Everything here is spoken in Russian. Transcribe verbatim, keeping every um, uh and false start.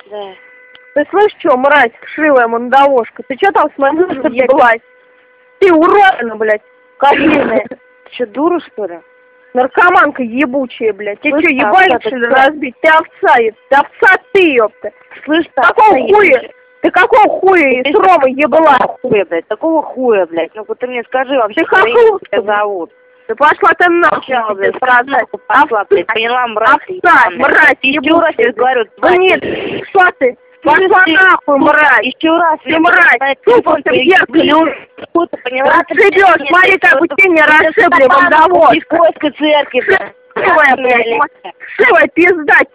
Да. Ты слышишь, что, мразь, вшивая мандавошка? Ты что там с моим мужем ебалась? Ты уродина, блядь, козлиная. Ты что, дура, что ли? Наркоманка ебучая, блядь. Тебе Слышь, что, ты ебальник, овца, что ли, ты кто? разбить? Ты овца, еб- ты овца ты, ёпта. Слышь, ты Какого овца хуя? ебучая. Ты какого хуя Ты из Ромы ебла? Какого хуя, блядь? Такого хуя, блядь? Ну-ка ты мне скажи вообще, Ты как хохол, тебя зовут? Да пошла ты нахуй, Сначала, тебе блядь, сказать. пошла, блядь, поняла, мразь? Овца, мразь, Еще раз тебе говорю, Да тварь. нет, что ты? Пошла Ты- нахуй, мразь. Еще раз, Ты мразь, тупо ты в зеркале Что ты поняла? расшибешь, смотри, как у тебя не расшибли, мандавошка. Из Польской церкви, блядь. Шивая, блядь, шивая пизда.